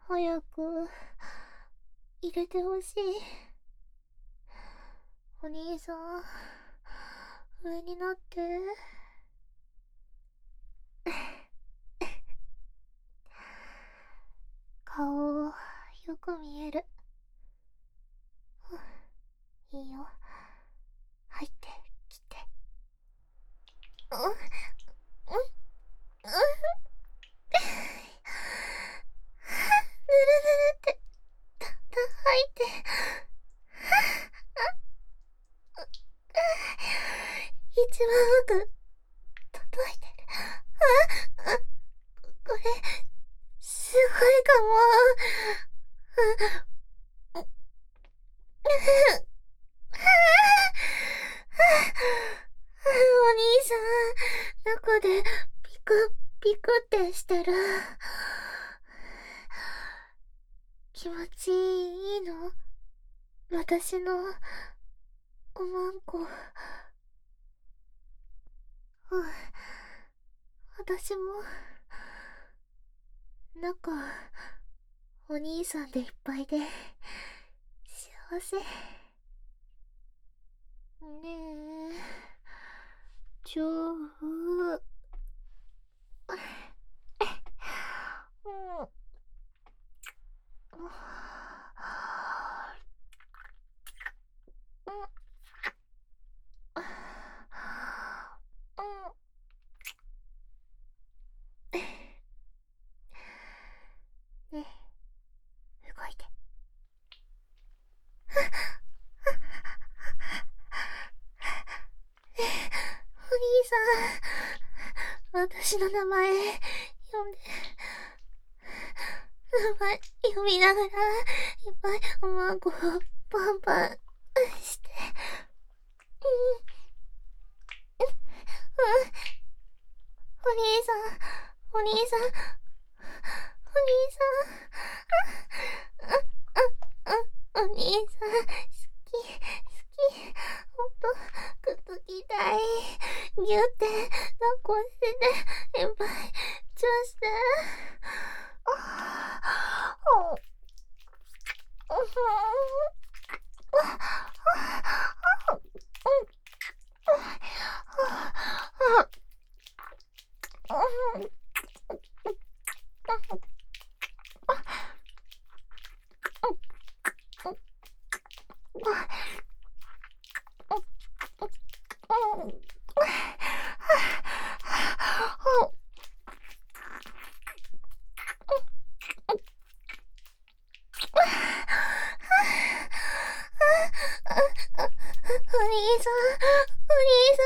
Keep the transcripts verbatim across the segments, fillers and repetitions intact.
早く入れてほしい。お兄さん、上になって。顔よく見える。いいよ、入ってきて。うんうんうんぬるぬるってだんだん入って。一番奥届いてる。ああ、これすごいかも。お兄さん、中でピクピクってしてる。気持ちいいの？私のおまんこ。うん、私も中お兄さんでいっぱいで幸せ。ねえ、ちょううん。ねえ、動いて。お兄さん、私の名前呼んで。名前呼びながらいっぱいおまんこをパンパンして。うんうん、お兄さん、お兄さん、お兄さん、あああ、お兄さん、好き好き、ほんとくっつきたい。ぎゅって抱っこしてて、いっぱいチューして。お兄さん、お兄さ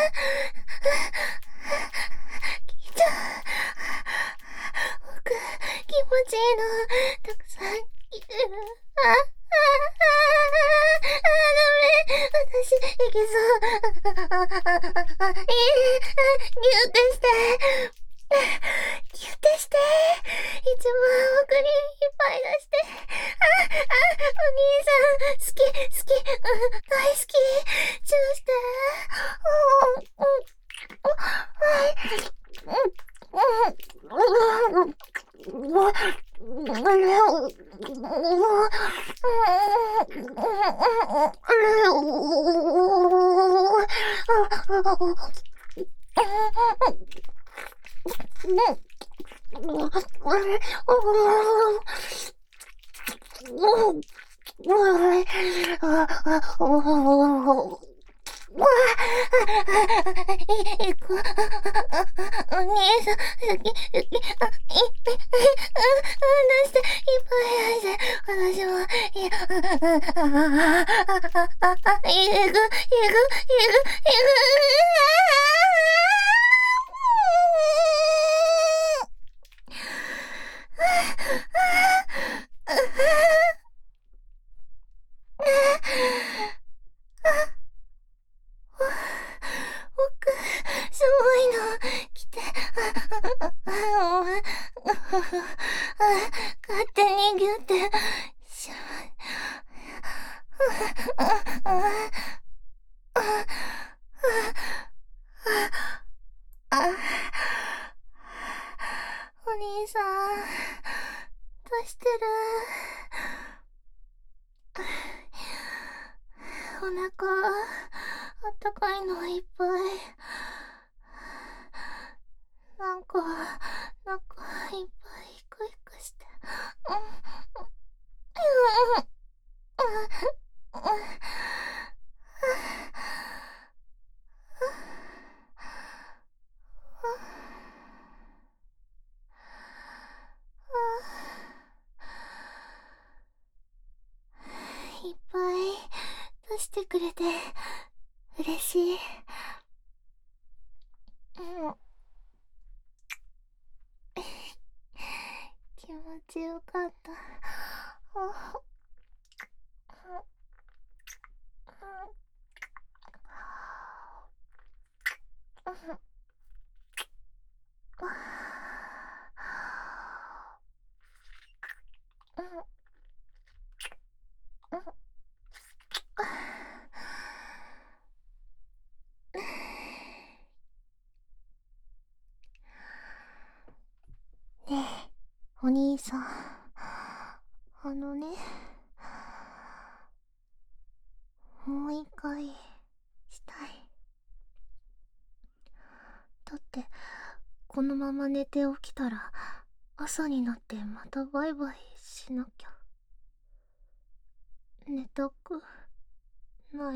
ん、きちゃん、僕、気持ちいいの、たくさん来てる。あ、あ、あ、あ、ダメ、私、いけそう。あ、あ、あ、あ、あ、えー、ギュってして。ギュってして。一番奥にいっぱい出して。あ、あ、お兄さん、好き、好き、うん、大好き。チューして。うん、うん、はい。うん、うん、わあ、いく、お兄さん、好き、好き、あ、い、い、うん、出して、いっぱい出して、私も、い、あ、あ、あ、あ、あ、いく、いく、いく、いく、いく。僕、すごいの、来て、あ、あ、あ、勝手にギュって、しま、あ、あ、あ、あ、お兄さん、 出してる。お腹、あったかいのいっぱい。なんか、なんか、いっぱいヒクヒクして。うん、うん、うん、うん、いっぱい出してくれて嬉しい。うん、気持ちよかった。あ、うん、うん、うん、うん、ねえ、お兄さん。あのね、もう一回したい。だって、このまま寝て起きたら、朝になってまたバイバイしなきゃ。寝たくない。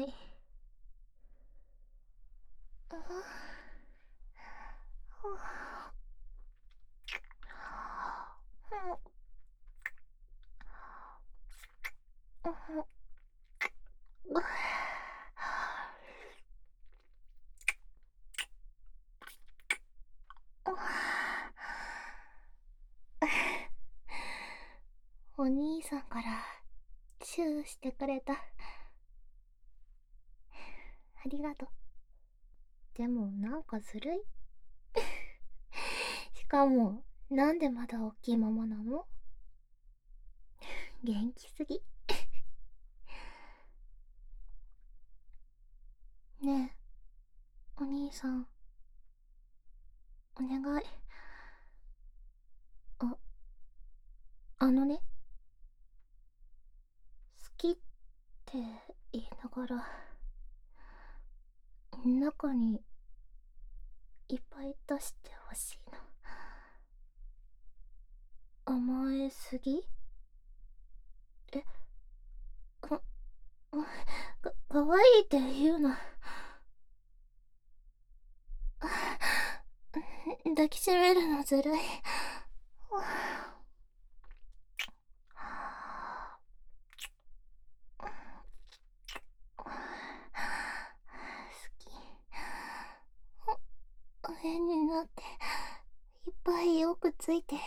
お兄さんからチューしてくれた。ありがとう。でもなんかずるい。しかも、なんでまだ大きいままなの？元気すぎ。ねえ、お兄さん、お願い。あ、あのね、好きって言いながら、中にいっぱい出してほしいの。甘えすぎ？え、か、か、かわいいって言うの。抱きしめるのずるい。好き。上になっていっぱいよくついて。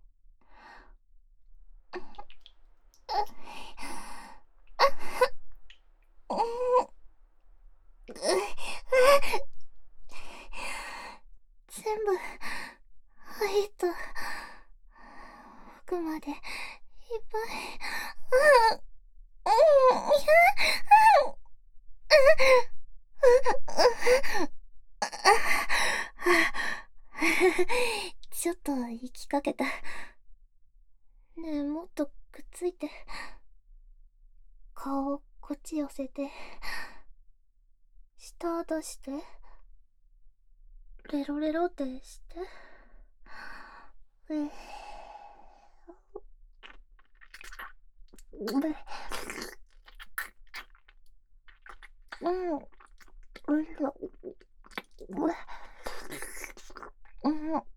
全部入った服までいっぱい。うん、うん、いや、ちょっと行きかけた。ねえ、もっとくっついて。顔こっち寄せて。舌出して。レロレロってして。えー、うん、うん、うん、うん、好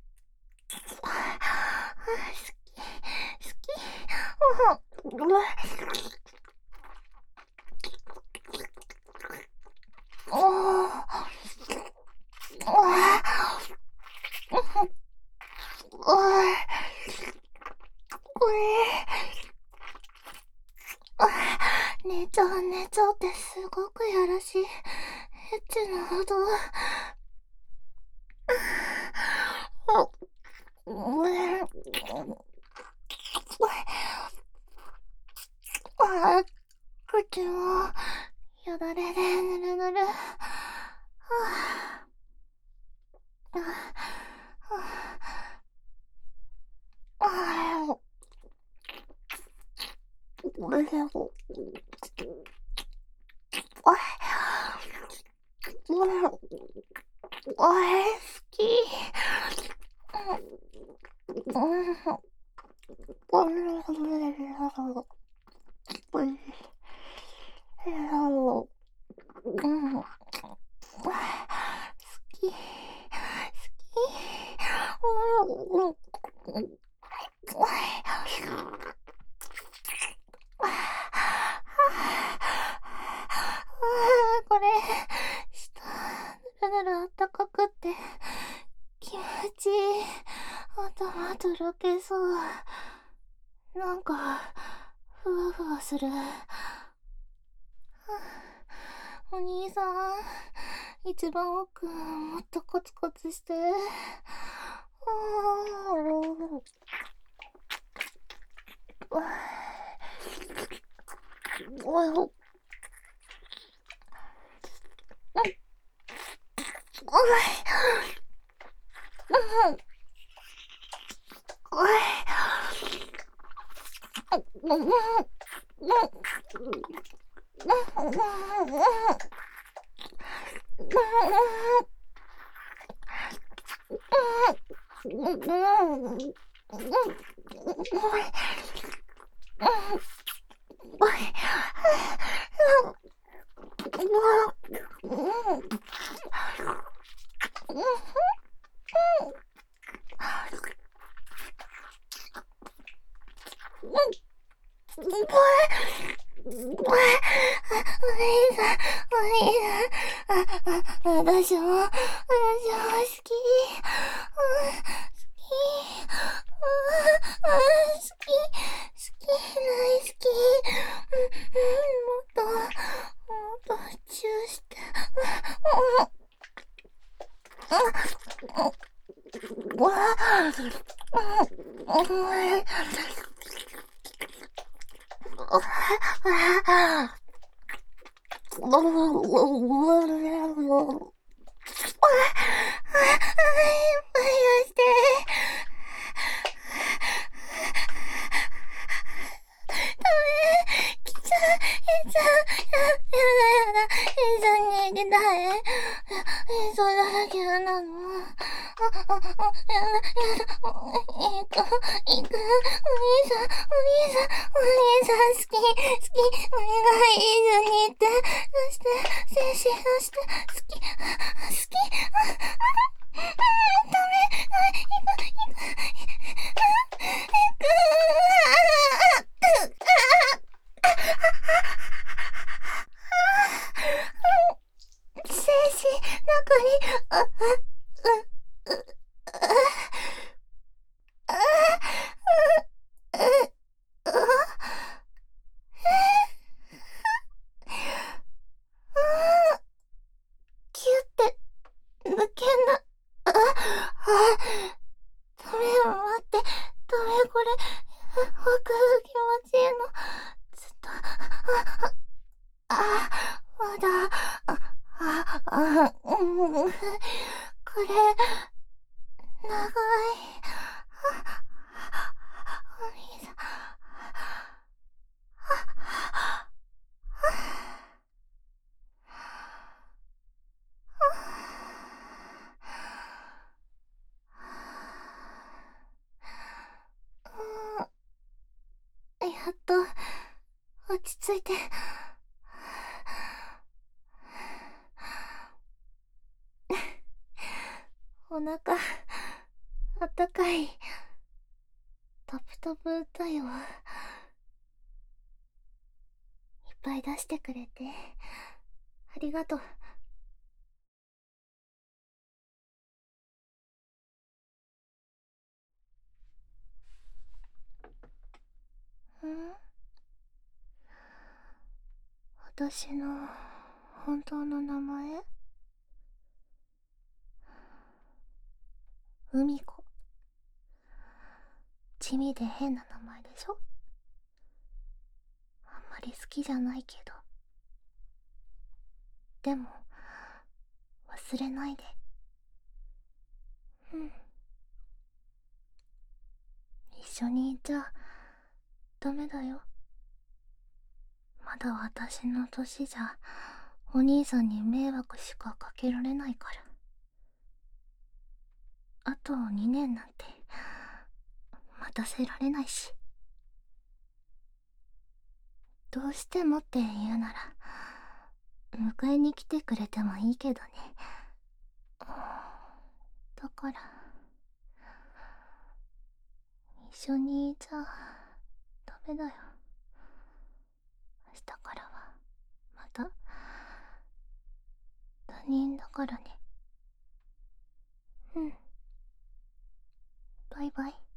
き、好き、うん、姉ちゃん、姉ちゃんってすごくやらしい。エッチなほど。あ、口もよだれでぬるぬる。はあ、はあ、はあ、 おい、好き。これ、下、ぬるぬるあったかくって気持ちいい。頭とろけそう。なんか、ふわふわする。お兄さん、一番奥、もっとコツコツして。私も、私も好き。好き。好き。好き。大好き。もっと、もっとチューして。やっと落ち着いて。お腹あったかい。タプタプだよ。いっぱい出してくれてありがとう。ん？私の本当の名前？海子。地味で変な名前でしょ？あんまり好きじゃないけど。でも忘れないで。うん。一緒にいちゃダメだよ。 まだ私の年じゃお兄さんに迷惑しかかけられないから。あとにねんなんて待たせられないし。どうしてもって言うなら迎えに来てくれてもいいけどね。だから一緒にいちゃダメだよ。明日からはまた他人だからね。うん、バイバイ。